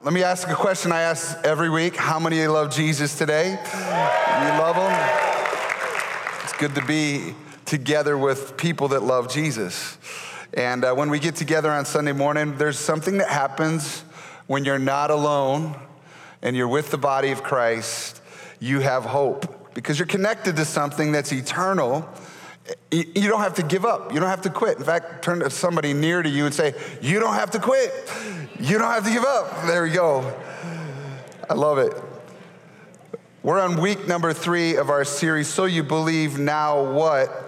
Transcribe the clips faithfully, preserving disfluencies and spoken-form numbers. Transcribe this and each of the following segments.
Let me ask a question I ask every week. How many of you love Jesus today? You love him? It's good to be together with people that love Jesus. And uh, when we get together on Sunday morning, there's something that happens when you're not alone and you're with the body of Christ. You have hope because you're connected to something that's eternal. You don't have to give up. You don't have to quit. In fact, turn to somebody near to you and say, you don't have to quit. You don't have to give up. There we go. I love it. We're on week number three of our series, So You Believe Now What?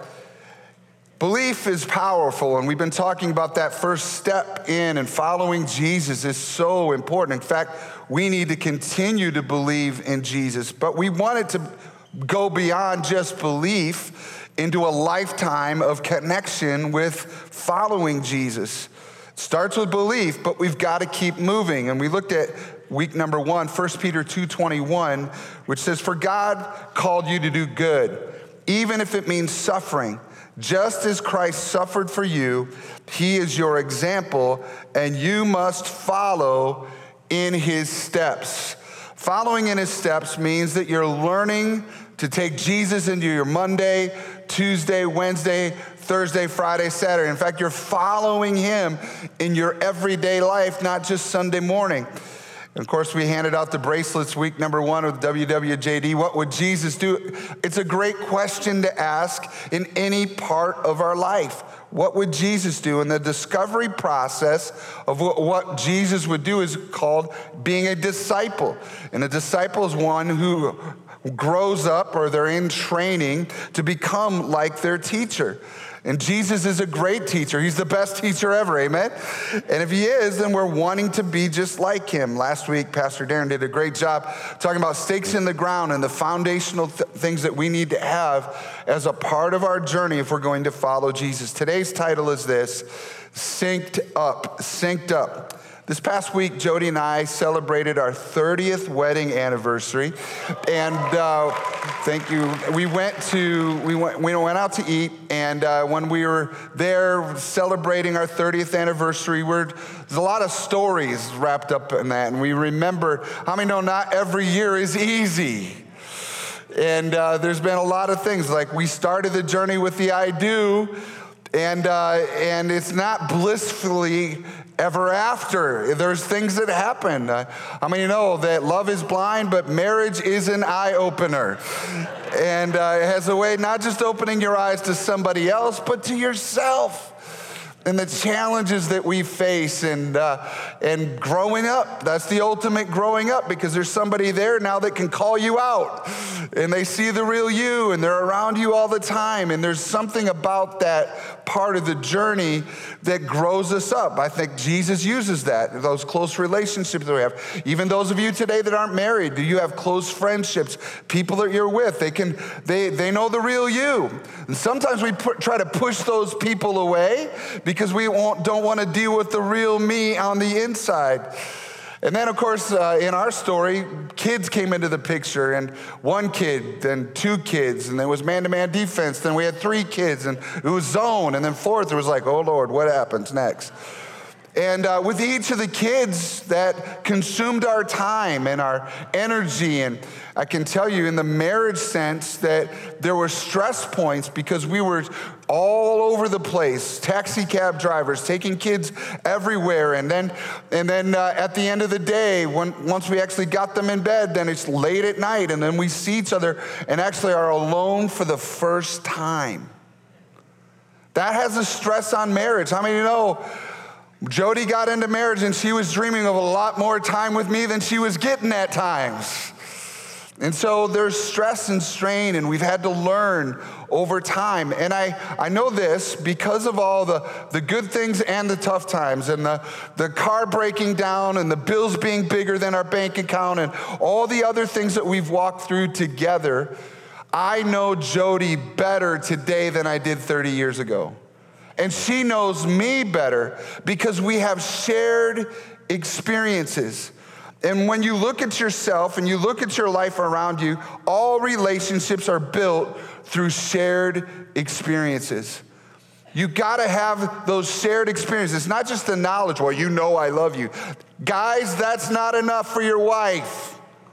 Belief is powerful, and we've been talking about that first step in, and following Jesus is so important. In fact, we need to continue to believe in Jesus, but we want it to go beyond just belief into a lifetime of connection with following Jesus. It starts with belief, but we've got to keep moving. And we looked at week number one, First Peter two twenty-one, which says, "For God called you to do good, even if it means suffering. Just as Christ suffered for you, he is your example, and you must follow in his steps." Following in his steps means that you're learning to take Jesus into your Monday, Tuesday, Wednesday, Thursday, Friday, Saturday. In fact, you're following him in your everyday life, not just Sunday morning. And of course, we handed out the bracelets week number one with W W J D. What would Jesus do? It's a great question to ask in any part of our life. What would Jesus do? And the discovery process of what Jesus would do is called being a disciple. And a disciple is one who grows up, or they're in training to become like their teacher. And Jesus is a great teacher. He's the best teacher ever, amen? And if he is, then we're wanting to be just like him. Last week, Pastor Darren did a great job talking about stakes in the ground and the foundational th- things that we need to have as a part of our journey if we're going to follow Jesus. Today's title is this: Synced Up, Synced Up. This past week, Jody and I celebrated our thirtieth wedding anniversary, and uh, thank you. We went to we went we went out to eat, and uh, when we were there celebrating our thirtieth anniversary, we're, there's a lot of stories wrapped up in that, and we remember. How many know not every year is easy? And uh, there's been a lot of things, like we started the journey with the I do, and uh, and it's not blissfully ever after. There's things that happen. Uh, how many know that love is blind, but marriage is an eye-opener? And uh, it has a way not just opening your eyes to somebody else, but to yourself. And the challenges that we face, and uh, and growing up. That's the ultimate growing up, because there's somebody there now that can call you out, and they see the real you, and they're around you all the time. And there's something about that part of the journey that grows us up. I think Jesus uses that, those close relationships that we have. Even those of you today that aren't married, do you have close friendships? People that you're with, they can they they know the real you. And sometimes we put, try to push those people away because we won't, don't want to deal with the real me on the inside. And then, of course, uh, in our story, kids came into the picture, and one kid, then two kids, and there was man-to-man defense. Then we had three kids, and it was zone. And then fourth, it was like, oh, Lord, what happens next? And uh, with each of the kids, that consumed our time and our energy. And I can tell you in the marriage sense that there were stress points because we were all over the place, taxi cab drivers, taking kids everywhere. And then and then uh, at the end of the day, when, once we actually got them in bed, then it's late at night. And then we see each other and actually are alone for the first time. That has a stress on marriage. How many of you know Jody got into marriage and she was dreaming of a lot more time with me than she was getting at times. And so there's stress and strain, and we've had to learn over time. And I, I know this because of all the, the good things and the tough times, and the, the car breaking down, and the bills being bigger than our bank account, and all the other things that we've walked through together. I know Jody better today than I did thirty years ago. And she knows me better because we have shared experiences. And when you look at yourself and you look at your life around you, all relationships are built through shared experiences. You gotta have those shared experiences. It's not just the knowledge, well, you know I love you. Guys, that's not enough for your wife.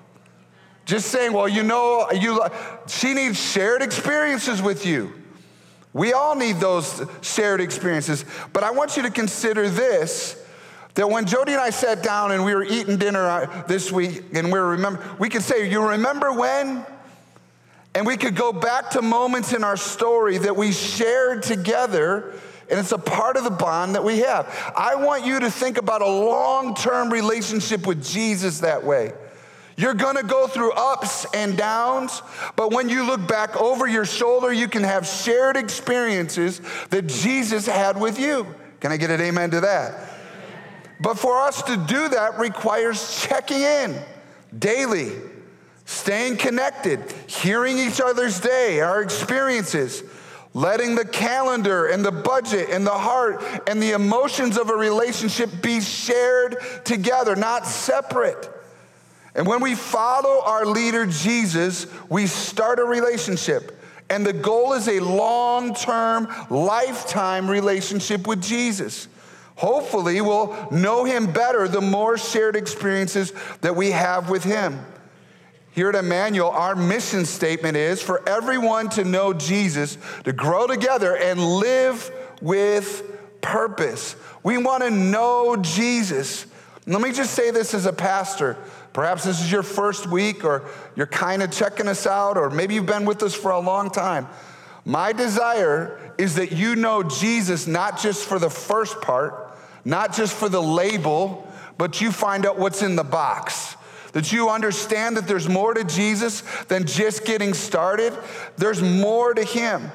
Just saying, well, you know, you. she needs shared experiences with you. We all need those shared experiences. But I want you to consider this, that when Jody and I sat down and we were eating dinner this week, and we were remember, we could say, you remember when? And we could go back to moments in our story that we shared together, and it's a part of the bond that we have. I want you to think about a long-term relationship with Jesus that way. You're gonna go through ups and downs, but when you look back over your shoulder, you can have shared experiences that Jesus had with you. Can I get an amen to that? But for us to do that requires checking in daily, staying connected, hearing each other's day, our experiences, letting the calendar and the budget and the heart and the emotions of a relationship be shared together, not separate. And when we follow our leader, Jesus, we start a relationship. And the goal is a long-term, lifetime relationship with Jesus. Hopefully, we'll know him better the more shared experiences that we have with him. Here at Emmanuel, our mission statement is for everyone to know Jesus, to grow together and live with purpose. We want to know Jesus. Let me just say this as a pastor. Perhaps this is your first week, or you're kind of checking us out, or maybe you've been with us for a long time. My desire is that you know Jesus not just for the first part, not just for the label, but you find out what's in the box. That you understand that there's more to Jesus than just getting started. There's more to him.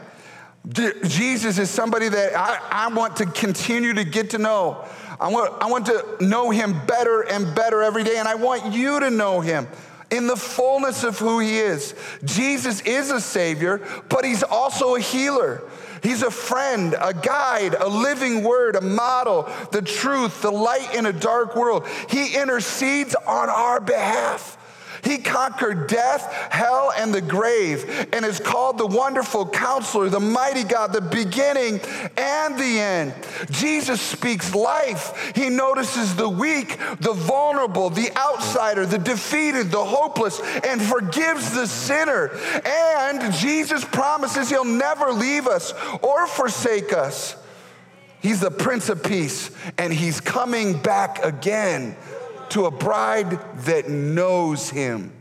Jesus is somebody that I, I want to continue to get to know. I want, I want to know him better and better every day, and I want you to know him in the fullness of who he is. Jesus is a Savior, but he's also a healer. He's a friend, a guide, a living word, a model, the truth, the light in a dark world. He intercedes on our behalf. He conquered death, hell, and the grave, and is called the Wonderful Counselor, the Mighty God, the beginning and the end. Jesus speaks life. He notices the weak, the vulnerable, the outsider, the defeated, the hopeless, and forgives the sinner. And Jesus promises he'll never leave us or forsake us. He's the Prince of Peace, and he's coming back again to a bride that knows him.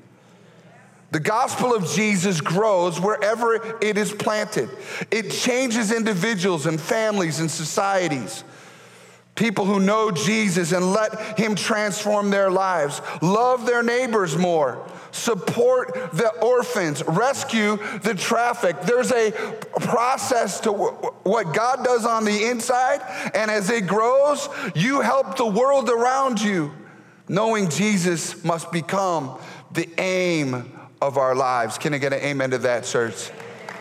The gospel of Jesus grows wherever it is planted. It changes individuals and families and societies. People who know Jesus and let him transform their lives, love their neighbors more, support the orphans, rescue the trafficked. There's a process to what God does on the inside, and as it grows, you help the world around you. Knowing Jesus must become the aim of our lives. Can I get an amen to that, church?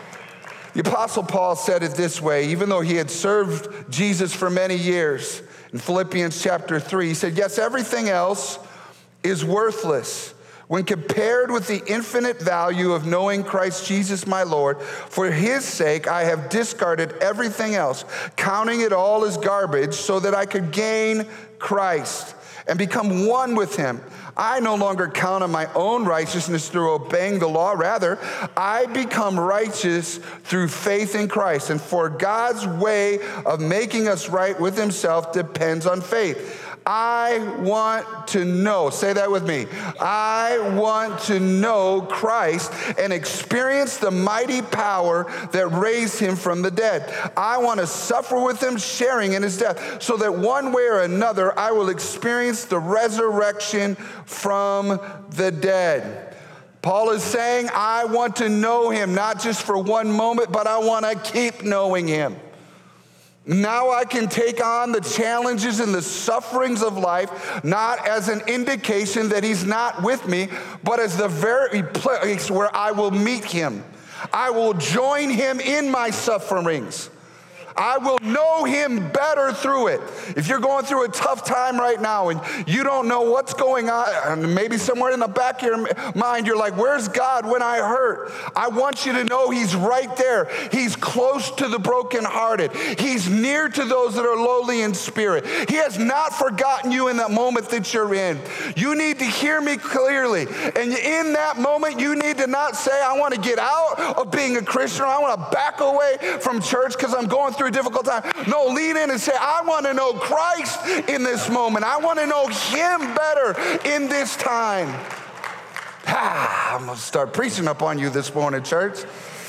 The Apostle Paul said it this way, even though he had served Jesus for many years. In Philippians chapter three, he said, yes, everything else is worthless when compared with the infinite value of knowing Christ Jesus my Lord. For his sake, I have discarded everything else, counting it all as garbage so that I could gain Christ and become one with him. I no longer count on my own righteousness through obeying the law. Rather, I become righteous through faith in Christ. And for God's way of making us right with himself depends on faith. I want to know, say that with me. I want to know Christ and experience the mighty power that raised him from the dead. I want to suffer with him, sharing in his death, so that one way or another I will experience the resurrection from the dead. Paul is saying, I want to know him, not just for one moment, but I want to keep knowing him. Now I can take on the challenges and the sufferings of life, not as an indication that he's not with me, but as the very place where I will meet him. I will join him in my sufferings. I will know him better through it. If you're going through a tough time right now and you don't know what's going on, and maybe somewhere in the back of your mind, you're like, where's God when I hurt? I want you to know he's right there. He's close to the brokenhearted. He's near to those that are lowly in spirit. He has not forgotten you in that moment that you're in. You need to hear me clearly. And in that moment, you need to not say, I want to get out of being a Christian, or I want to back away from church because I'm going through a difficult time. No, lean in and say, I want to know Christ in this moment. I want to know him better in this time. Ah, I'm going to start preaching up on you this morning, church.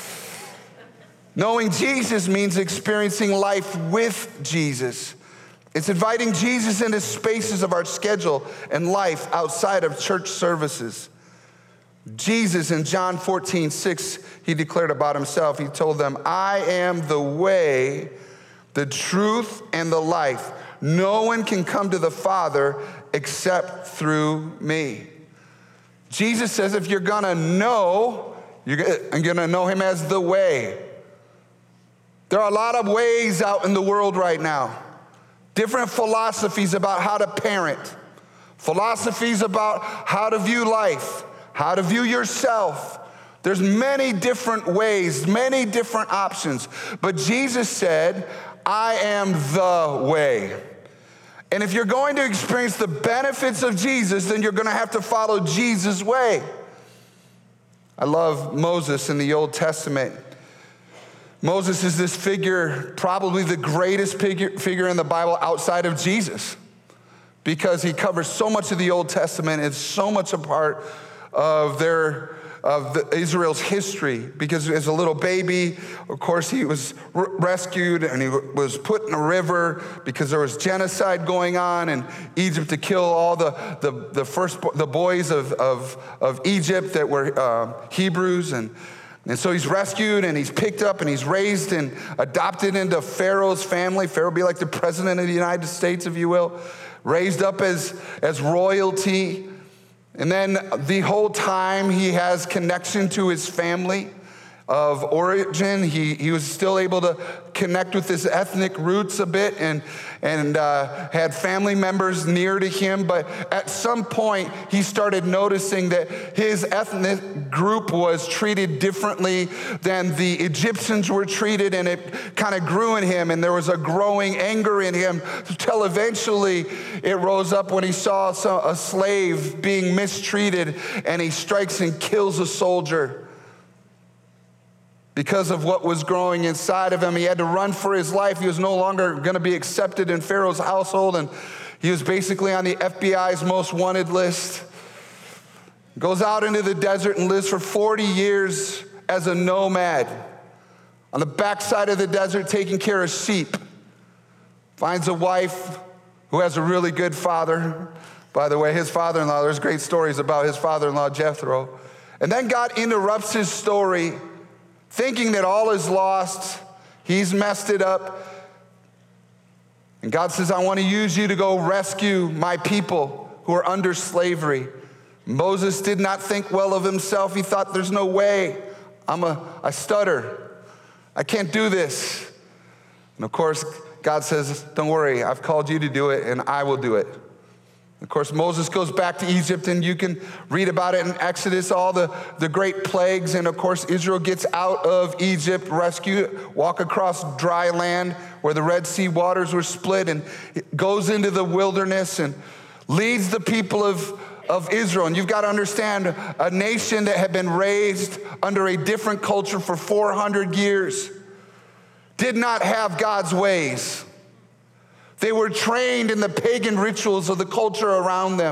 Knowing Jesus means experiencing life with Jesus. It's inviting Jesus into spaces of our schedule and life outside of church services. Jesus in John fourteen six, he declared about himself, he told them, I am the way, the truth, and the life. No one can come to the Father except through me. Jesus says if you're gonna know, you're gonna know him as the way. There are a lot of ways out in the world right now. Different philosophies about how to parent, philosophies about how to view life, how to view yourself. There's many different ways, many different options. But Jesus said, I am the way. And if you're going to experience the benefits of Jesus, then you're going to have to follow Jesus' way. I love Moses in the Old Testament. Moses is this figure, probably the greatest figure, figure in the Bible outside of Jesus, because he covers so much of the Old Testament. It's so much a part of their of the, Israel's history, because as a little baby, of course, he was r- rescued and he w- was put in a river because there was genocide going on in Egypt to kill all the the, the first the boys of, of, of Egypt that were uh, Hebrews. And And so he's rescued and he's picked up and he's raised and adopted into Pharaoh's family. Pharaoh would be like the president of the United States, if you will. Raised up as, as royalty. And then the whole time he has connection to his family of origin. He, he was still able to connect with his ethnic roots a bit and, and uh, had family members near to him. But at some point, he started noticing that his ethnic group was treated differently than the Egyptians were treated, and it kind of grew in him, and there was a growing anger in him until eventually it rose up when he saw a slave being mistreated, and he strikes and kills a soldier. Because of what was growing inside of him, he had to run for his life. He was no longer going to be accepted in Pharaoh's household, and he was basically on the F B I's most wanted list. Goes out into the desert and lives for forty years as a nomad on the backside of the desert taking care of sheep. Finds a wife who has a really good father. By the way, his father-in-law, there's great stories about his father-in-law, Jethro. And then God interrupts his story, thinking that all is lost. He's messed it up. And God says, I want to use you to go rescue my people who are under slavery. Moses did not think well of himself. He thought, there's no way. I'm a, I stutter. I can't do this. And of course, God says, don't worry. I've called you to do it, and I will do it. Of course, Moses goes back to Egypt, and you can read about it in Exodus, all the, the great plagues. And of course, Israel gets out of Egypt, rescued, walk across dry land where the Red Sea waters were split, and it goes into the wilderness and leads the people of, of Israel. And you've got to understand, a nation that had been raised under a different culture for four hundred years did not have God's ways. They were trained in the pagan rituals of the culture around them.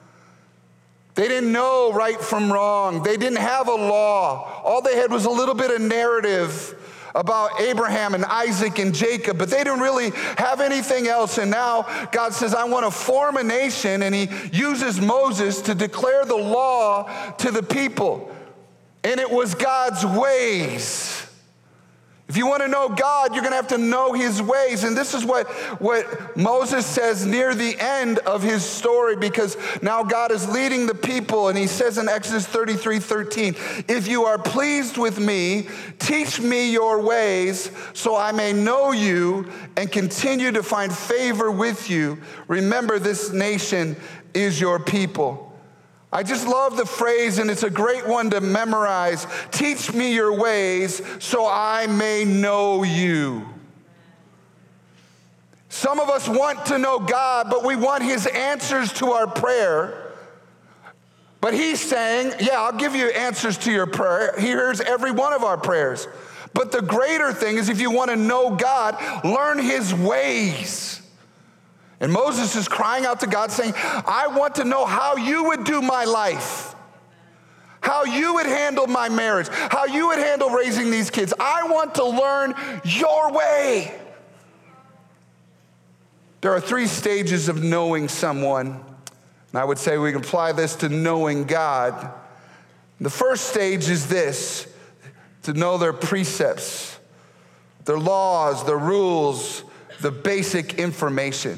They didn't know right from wrong. They didn't have a law. All they had was a little bit of narrative about Abraham and Isaac and Jacob, but they didn't really have anything else. And now God says, I want to form a nation, and he uses Moses to declare the law to the people. And it was God's ways. If you want to know God, you're going to have to know his ways. And this is what, what Moses says near the end of his story, because now God is leading the people, and he says in Exodus thirty-three thirteen, if you are pleased with me, teach me your ways so I may know you and continue to find favor with you. Remember, this nation is your people. I just love the phrase, and it's a great one to memorize. Teach me your ways so I may know you. Some of us want to know God, but we want his answers to our prayer. But he's saying, yeah, I'll give you answers to your prayer. He hears every one of our prayers. But the greater thing is, if you want to know God, learn his ways. And Moses is crying out to God saying, I want to know how you would do my life, how you would handle my marriage, how you would handle raising these kids. I want to learn your way. There are three stages of knowing someone, and I would say we can apply this to knowing God. The first stage is this, to know their precepts, their laws, their rules, the basic information.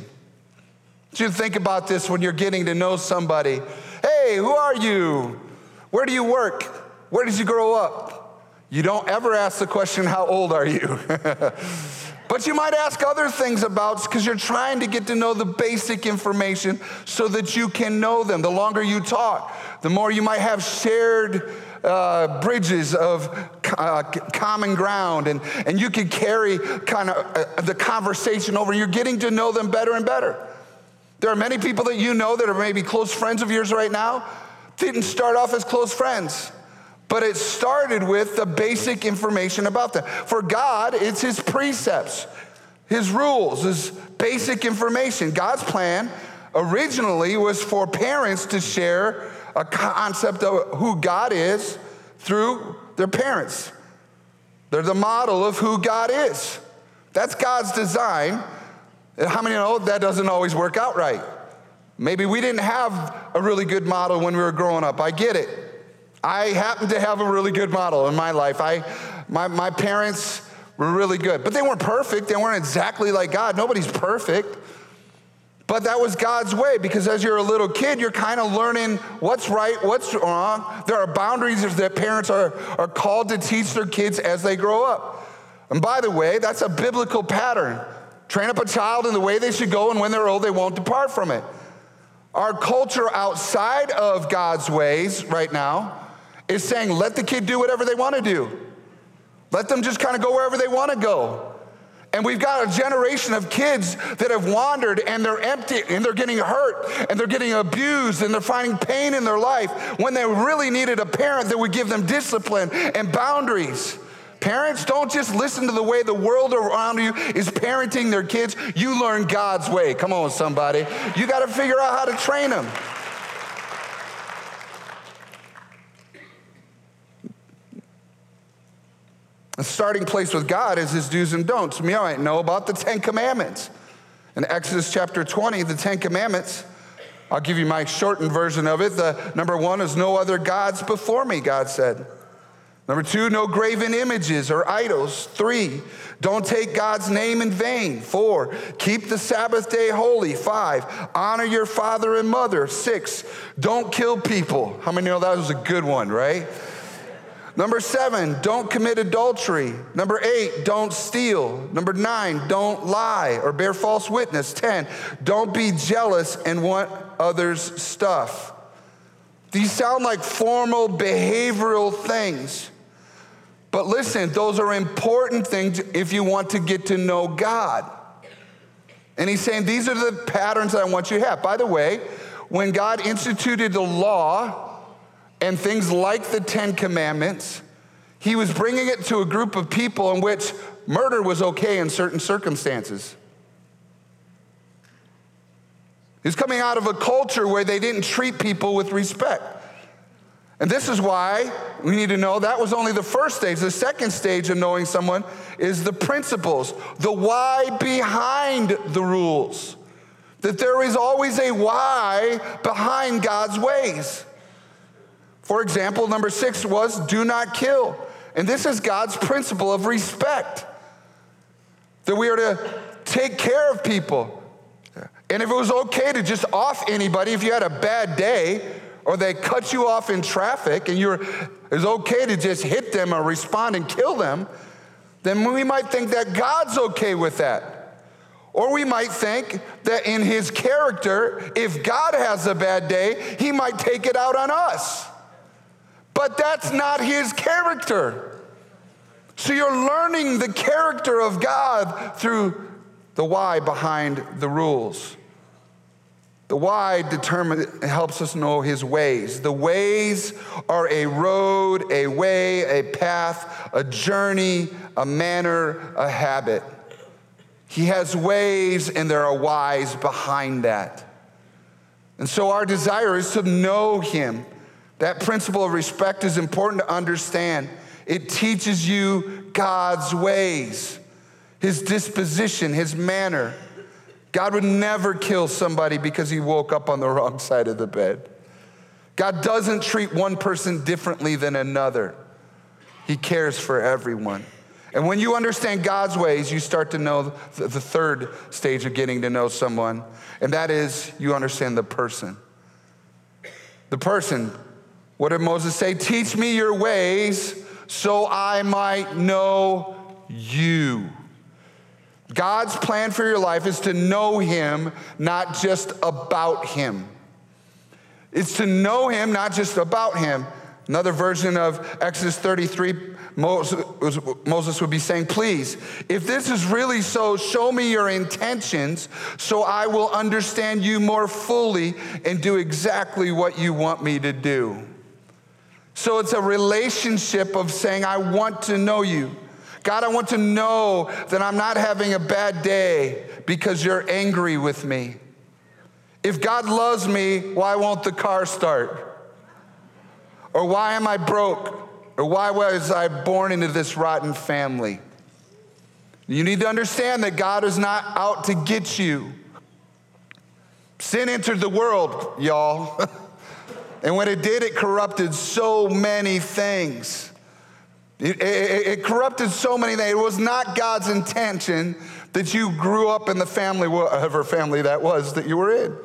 You think about this when you're getting to know somebody. Hey, who are you? Where do you work? Where did you grow up? You don't ever ask the question, how old are you? But you might ask other things about, because you're trying to get to know the basic information so that you can know them. The longer you talk, the more you might have shared uh, bridges of uh, common ground, and, and you can carry kind of uh, the conversation over. You're getting to know them better and better. There are many people that you know that are maybe close friends of yours right now, didn't start off as close friends, but it started with the basic information about them. For God, it's his precepts, his rules, his basic information. God's plan originally was for parents to share a concept of who God is through their parents. They're the model of who God is. That's God's design. How many know that doesn't always work out right? Maybe we didn't have a really good model when we were growing up. I get it. I happen to have a really good model in my life. I, my, my parents were really good, but they weren't perfect. They weren't exactly like God. Nobody's perfect. But that was God's way, because as you're a little kid, you're kind of learning what's right, what's wrong. There are boundaries that parents are, are called to teach their kids as they grow up. And by the way, that's a biblical pattern. Train up a child in the way they should go, and when they're old, they won't depart from it. Our culture outside of God's ways right now is saying, let the kid do whatever they want to do. Let them just kind of go wherever they want to go. And we've got a generation of kids that have wandered, and they're empty, and they're getting hurt, and they're getting abused, and they're finding pain in their life when they really needed a parent that would give them discipline and boundaries. Parents, don't just listen to the way the world around you is parenting their kids. You learn God's way. Come on, somebody. You got to figure out how to train them. The starting place with God is his do's and don'ts. You might know about the Ten Commandments. In Exodus chapter twenty, the Ten Commandments, I'll give you my shortened version of it. The number one is no other gods before me, God said. Number two, no graven images or idols. Three, don't take God's name in vain. Four, keep the Sabbath day holy. Five, honor your father and mother. Six, don't kill people. How many know that was a good one, right? Number seven, don't commit adultery. Number eight, don't steal. Number nine, don't lie or bear false witness. Ten, don't be jealous and want others' stuff. These sound like formal behavioral things. But listen, those are important things if you want to get to know God. And he's saying these are the patterns that I want you to have. By the way, when God instituted the law and things like the Ten Commandments, he was bringing it to a group of people in which murder was okay in certain circumstances. He's coming out of a culture where they didn't treat people with respect. And this is why we need to know that was only the first stage. The second stage of knowing someone is the principles, the why behind the rules. That there is always a why behind God's ways. For example, number six was do not kill. And this is God's principle of respect, that we are to take care of people. And if it was okay to just off anybody, if you had a bad day or they cut you off in traffic and you're, it was okay to just hit them or respond and kill them, then we might think that God's okay with that. Or we might think that in his character, if God has a bad day, he might take it out on us. But that's not his character. So you're learning the character of God through the why behind the rules. The why determine, helps us know his ways. The ways are a road, a way, a path, a journey, a manner, a habit. He has ways and there are whys behind that. And so our desire is to know him. That principle of respect is important to understand. It teaches you God's ways, his disposition, his manner. God would never kill somebody because he woke up on the wrong side of the bed. God doesn't treat one person differently than another. He cares for everyone. And when you understand God's ways, you start to know the third stage of getting to know someone, and that is you understand the person. The person. What did Moses say? Teach me your ways so I might know you. God's plan for your life is to know him, not just about him. It's to know him, not just about him. Another version of Exodus thirty-three, Moses would be saying, please, if this is really so, show me your intentions so I will understand you more fully and do exactly what you want me to do. So it's a relationship of saying, I want to know you. God, I want to know that I'm not having a bad day because you're angry with me. If God loves me, why won't the car start? Or why am I broke? Or why was I born into this rotten family? You need to understand that God is not out to get you. Sin entered the world, y'all. And when it did, it corrupted so many things. It, it, it corrupted so many things. It was not God's intention that you grew up in the family, whatever family that was that you were in.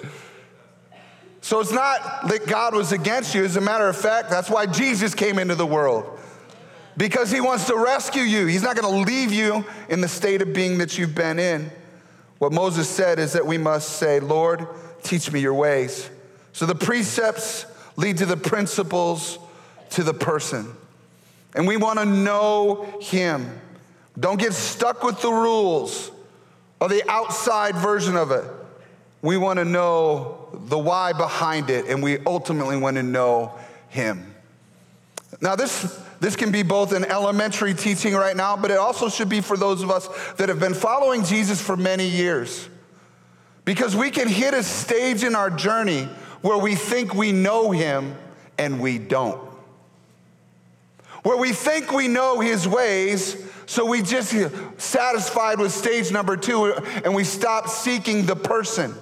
So it's not that God was against you. As a matter of fact, that's why Jesus came into the world. Because he wants to rescue you. He's not going to leave you in the state of being that you've been in. What Moses said is that we must say, Lord, teach me your ways. So the precepts lead to the principles, to the person. And we want to know him. Don't get stuck with the rules or the outside version of it. We want to know the why behind it, and we ultimately want to know him. Now, this, this can be both an elementary teaching right now, but it also should be for those of us that have been following Jesus for many years. Because we can hit a stage in our journey where we think we know him and we don't. Where we think we know his ways, so we just satisfied with stage number two and we stop seeking the person.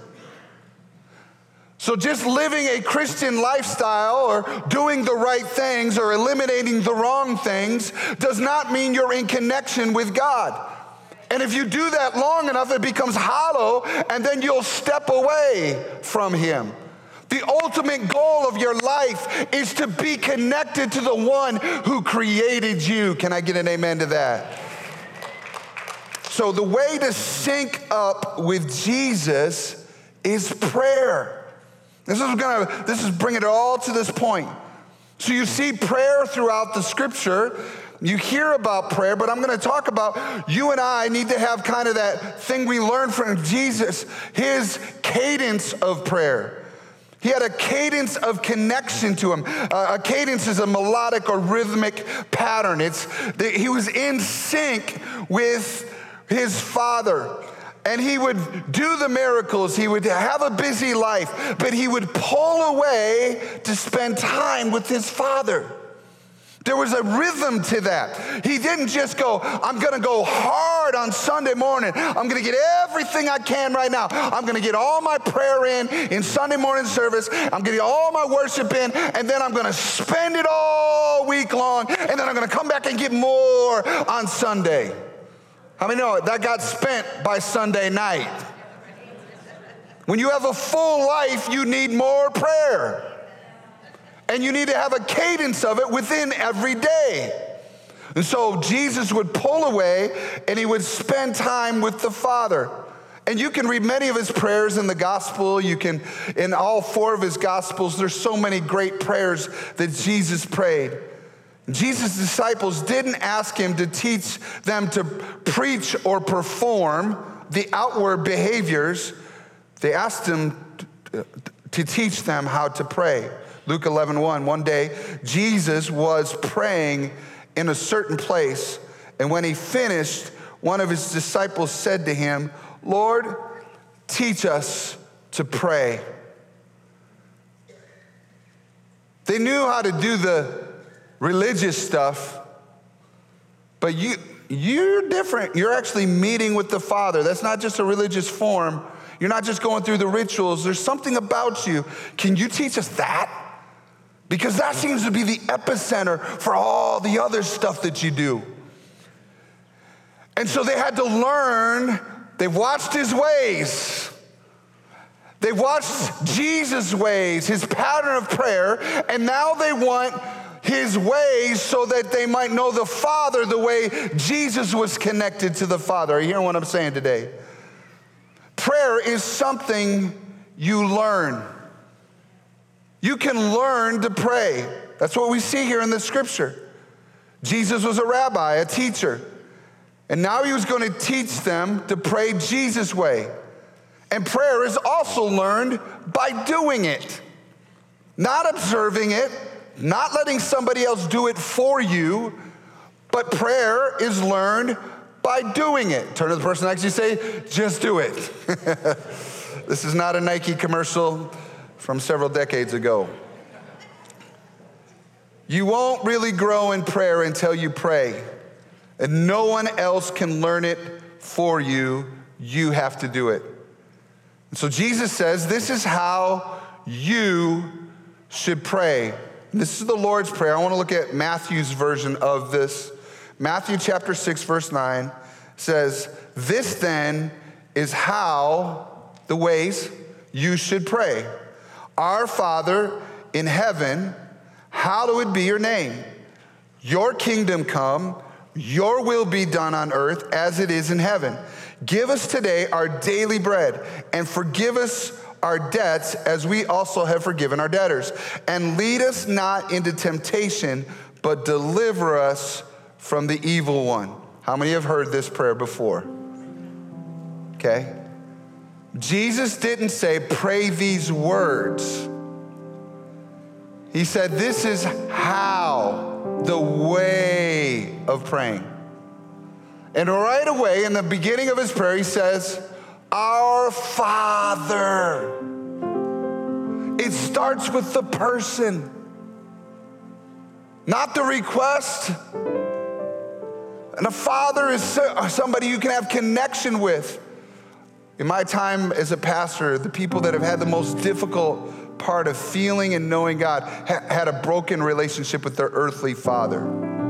So just living a Christian lifestyle or doing the right things or eliminating the wrong things does not mean you're in connection with God. And if you do that long enough, it becomes hollow, and then you'll step away from him. The ultimate goal of your life is to be connected to the one who created you. Can I get an amen to that? So the way to sync up with Jesus is prayer. This is gonna, this is bringing it all to this point. So you see prayer throughout the scripture. You hear about prayer, but I'm going to talk about you and I need to have kind of that thing we learned from Jesus, his cadence of prayer. He had a cadence of connection to him. Uh, a cadence is a melodic or rhythmic pattern. It's he was in sync with his Father. And he would do the miracles. He would have a busy life, but he would pull away to spend time with his Father. There was a rhythm to that. He didn't just go, I'm going to go hard on Sunday morning. I'm going to get everything I can right now. I'm going to get all my prayer in in Sunday morning service. I'm going to get all my worship in, and then I'm going to spend it all week long, and then I'm going to come back and get more on Sunday. How many know that got spent by Sunday night? When you have a full life, you need more prayer. And you need to have a cadence of it within every day. And so Jesus would pull away and he would spend time with the Father. And you can read many of his prayers in the gospel. You can, in all four of his gospels, there's so many great prayers that Jesus prayed. Jesus' disciples didn't ask him to teach them to preach or perform the outward behaviors. They asked him to teach them how to pray. Luke eleven one, one day, Jesus was praying in a certain place, and when he finished, one of his disciples said to him, Lord, teach us to pray. They knew how to do the religious stuff, but you, you're different. You're actually meeting with the Father. That's not just a religious form. You're not just going through the rituals. There's something about you. Can you teach us that? Because that seems to be the epicenter for all the other stuff that you do. And so they had to learn. They watched his ways. They watched Jesus' ways, his pattern of prayer, and now they want his ways so that they might know the Father the way Jesus was connected to the Father. Are you hearing what I'm saying today? Prayer is something you learn. You can learn to pray. That's what we see here in the scripture. Jesus was a rabbi, a teacher. And now he was going to teach them to pray Jesus' way. And prayer is also learned by doing it. Not observing it, not letting somebody else do it for you, but prayer is learned by doing it. Turn to the person next to you and say, just do it. This is not a Nike commercial from several decades ago. You won't really grow in prayer until you pray. And no one else can learn it for you. You have to do it. And so Jesus says, this is how you should pray. And this is the Lord's Prayer. I want to look at Matthew's version of this. Matthew chapter six, verse nine says, this then is how, the ways you should pray. Our Father in heaven, hallowed be your name. Your kingdom come, your will be done on earth as it is in heaven. Give us today our daily bread, and forgive us our debts as we also have forgiven our debtors. And lead us not into temptation, but deliver us from the evil one. How many have heard this prayer before? Okay. Jesus didn't say, pray these words. He said, this is how, the way of praying. And right away, in the beginning of his prayer, he says, our Father. It starts with the person, not the request. And a father is somebody you can have connection with. In my time as a pastor, the people that have had the most difficult part of feeling and knowing God ha- had a broken relationship with their earthly father.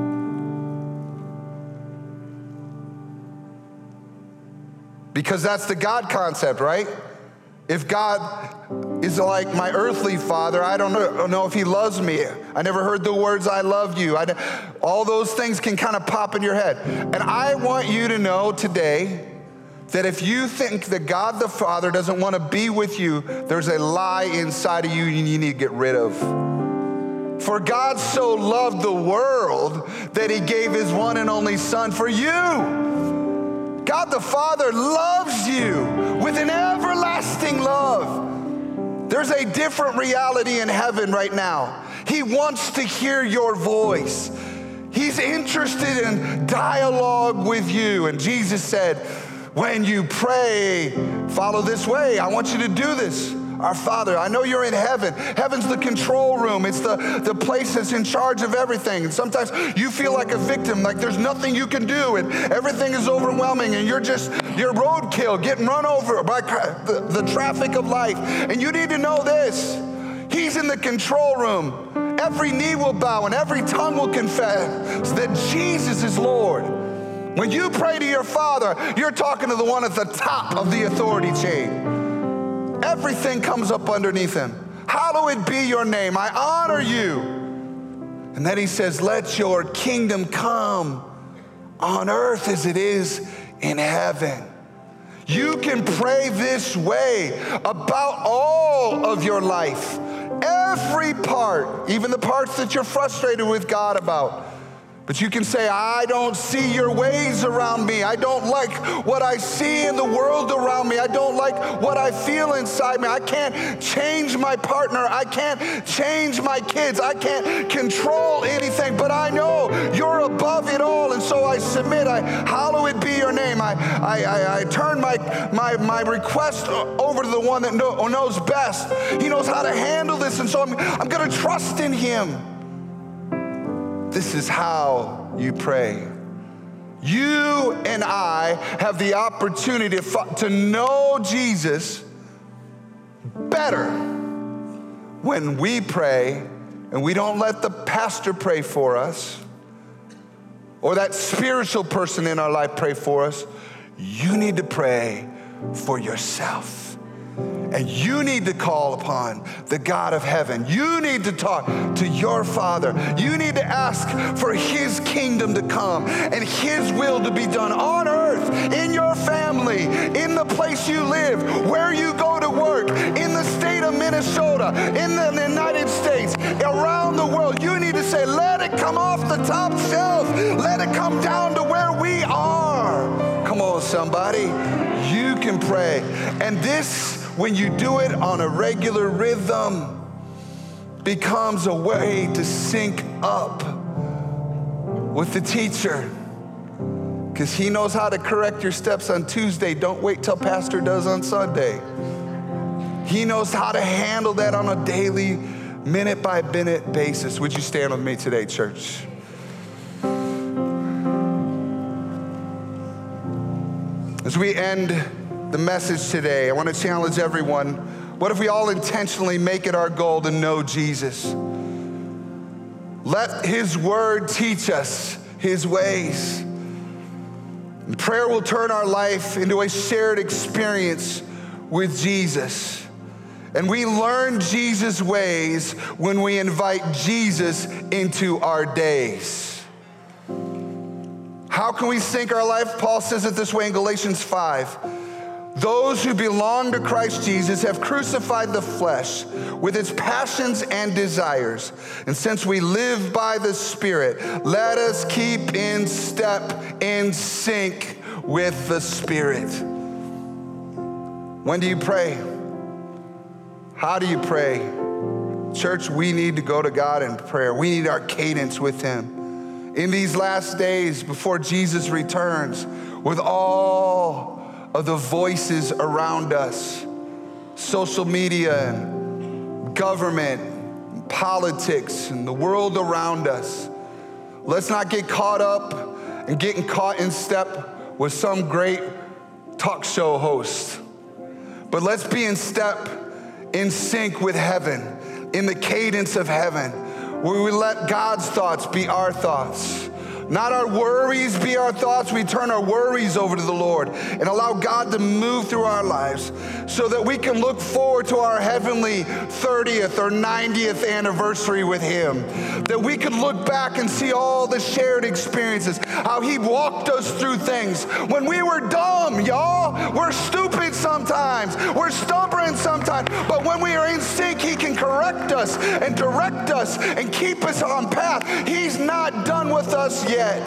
Because that's the God concept, right? If God is like my earthly father, I don't know, don't know if he loves me. I never heard the words, I love you. I, all those things can kind of pop in your head. And I want you to know today that if you think that God the Father doesn't want to be with you, there's a lie inside of you you need to get rid of. For God so loved the world that he gave his one and only Son for you. God the Father loves you with an everlasting love. There's a different reality in heaven right now. He wants to hear your voice. He's interested in dialogue with you. And Jesus said, when you pray, follow this way. I want you to do this. Our Father, I know you're in heaven. Heaven's the control room. It's the, the place that's in charge of everything. And sometimes you feel like a victim, like there's nothing you can do and everything is overwhelming and you're just, you're roadkill, getting run over by the, the traffic of life. And you need to know this. He's in the control room. Every knee will bow and every tongue will confess that Jesus is Lord. When you pray to your Father, you're talking to the one at the top of the authority chain. Everything comes up underneath him. Hallowed be your name. I honor you. And then he says, let your kingdom come on earth as it is in heaven. You can pray this way about all of your life. Every part, even the parts that you're frustrated with God about. But you can say, I don't see your ways around me. I don't like what I see in the world around me. I don't like what I feel inside me. I can't change my partner. I can't change my kids. I can't control anything. But I know you're above it all. And so I submit. I hallowed be your name. I, I, I, I turn my, my, my request over to the one that know, knows best. He knows how to handle this. And so I'm, I'm going to trust in him. This is how you pray. You and I have the opportunity to, to know Jesus better when we pray and we don't let the pastor pray for us or that spiritual person in our life pray for us. You need to pray for yourself. And you need to call upon the God of heaven. You need to talk to your Father. You need to ask for his kingdom to come and his will to be done on earth, in your family, in the place you live, where you go to work, in the state of Minnesota, in the United States, around the world. You need to say, let it come off the top shelf. Let it come down to where we are. Come on, somebody. You can pray. And this, when you do it on a regular rhythm, becomes a way to sync up with the teacher. Because he knows how to correct your steps on Tuesday. Don't wait till pastor does on Sunday. He knows how to handle that on a daily, minute by minute basis. Would you stand with me today, church? As we end the message today, I want to challenge everyone. What if we all intentionally make it our goal to know Jesus? Let his word teach us his ways. And prayer will turn our life into a shared experience with Jesus. And we learn Jesus' ways when we invite Jesus into our days. How can we sync our life? Paul says it this way in Galatians five. Those who belong to Christ Jesus have crucified the flesh with its passions and desires. And since we live by the Spirit, let us keep in step, in sync with the Spirit. When do you pray? How do you pray? Church, we need to go to God in prayer. We need our cadence with him. In these last days before Jesus returns, with all of the voices around us, social media and government, and politics, and the world around us. Let's not get caught up and getting caught in step with some great talk show host. But let's be in step, in sync with heaven, in the cadence of heaven, where we let God's thoughts be our thoughts. Not our worries be our thoughts. We turn our worries over to the Lord and allow God to move through our lives so that we can look forward to our heavenly thirtieth or ninetieth anniversary with him. That we can look back and see all the shared experiences, how he walked us through things when we were dumb, y'all. We're stupid sometimes. We're stubborn sometimes. But when we are in sync, he can correct us and direct us and keep us on path. He's not done with us yet.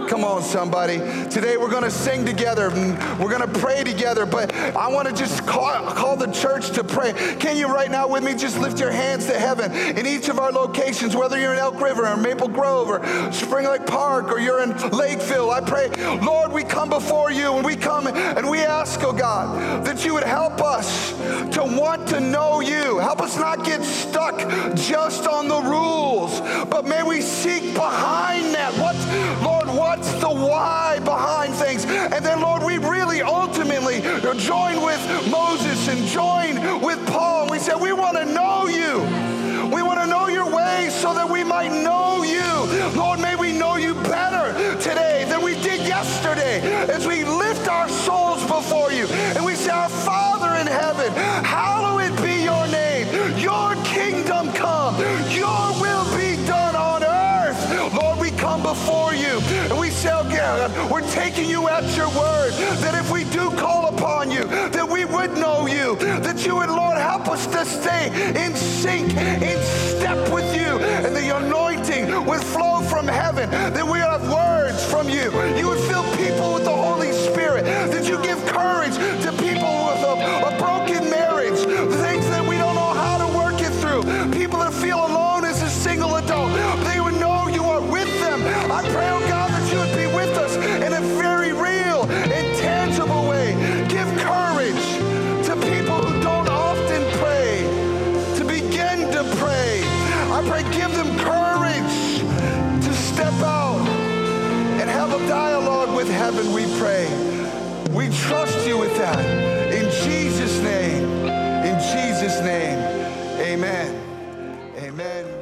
Come on, somebody. Today we're going to sing together. And we're going to pray together. But I want to just call, call the church to pray. Can you right now with me just lift your hands to heaven in each of our locations, whether you're in Elk River or Maple Grove or Spring Lake Park or you're in Lakeville. I pray, Lord, we come before you and we come and we ask, oh God, that you would help us to want to know you. Help us not get stuck just on the rules, but may we seek behind that. What's, Lord, what's the why behind things? And then, Lord, we really ultimately join with Moses and join with Paul. And we say, we want to know you. We want to know your ways so that we might know you. Lord, may we know you better today than we did yesterday as we lift our souls before you. And we say, our Father in heaven, hallowed be your name. Your kingdom come. Your will be done on earth. Lord, we come before you and we say, oh God, we're taking you at your word, that if we do call upon you, that we would know you, that you would, Lord, help us to stay in sync, in step with you, and the anointing would flow from heaven, that we would have words from you. You would fill people with the Holy Spirit, that you give courage to people with a, a broken marriage, things that we don't know how to work it through, people that feel alone as a single adult. They would know you are with them. I pray, oh God, that you would be with us in a very real and tangible way. Give courage to people who don't often pray, to begin to pray. I pray, give them courage to step out and have a dialogue with heaven, we pray. We trust you with that. In Jesus' name, in Jesus' name, amen. Amen. Amen.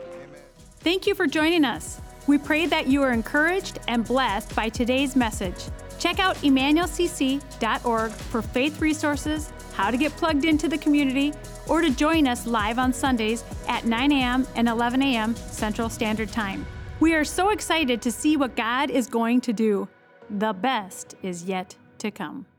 Thank you for joining us. We pray that you are encouraged and blessed by today's message. Check out emmanuel c c dot org for faith resources, how to get plugged into the community, or to join us live on Sundays at nine a.m. and eleven a.m. Central Standard Time. We are so excited to see what God is going to do. The best is yet to come.